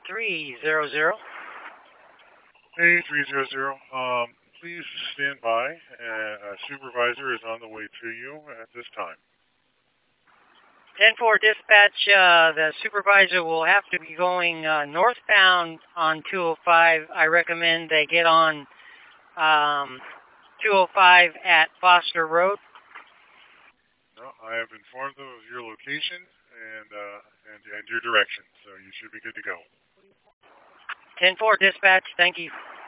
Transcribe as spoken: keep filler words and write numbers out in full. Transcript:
three zero zero. Hey, three zero zero. Um, please stand by. Uh, a supervisor is on the way to you at this time. ten four dispatch, uh, the supervisor will have to be going uh, northbound on two oh five. I recommend they get on um, two oh five at Foster Road. No, I have informed them of your location and, uh, and and your direction, so you should be good to go. ten four dispatch, thank you.